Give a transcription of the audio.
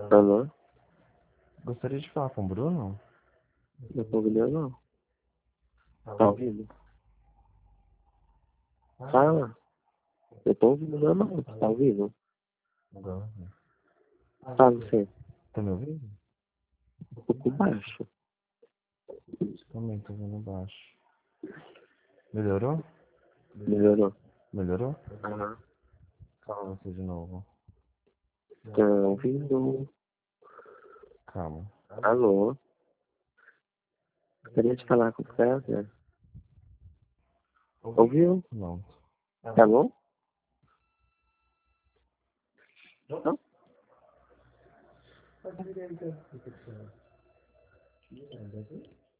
Alô? Gostaria de falar com o Bruno? Não tô ouvindo, não. Tá ouvindo? Fala. Eu tô ouvindo, não. Tu tá ouvindo? Agora. Fala você. Tá me ouvindo? Um pouco baixo. Também tô ouvindo baixo. Melhorou? Melhorou? Melhorou? Aham. Fala você de novo. Tá ouvindo? Calma. Alô? Gostaria de falar com o César. Ouviu? Não. Tá bom? Não?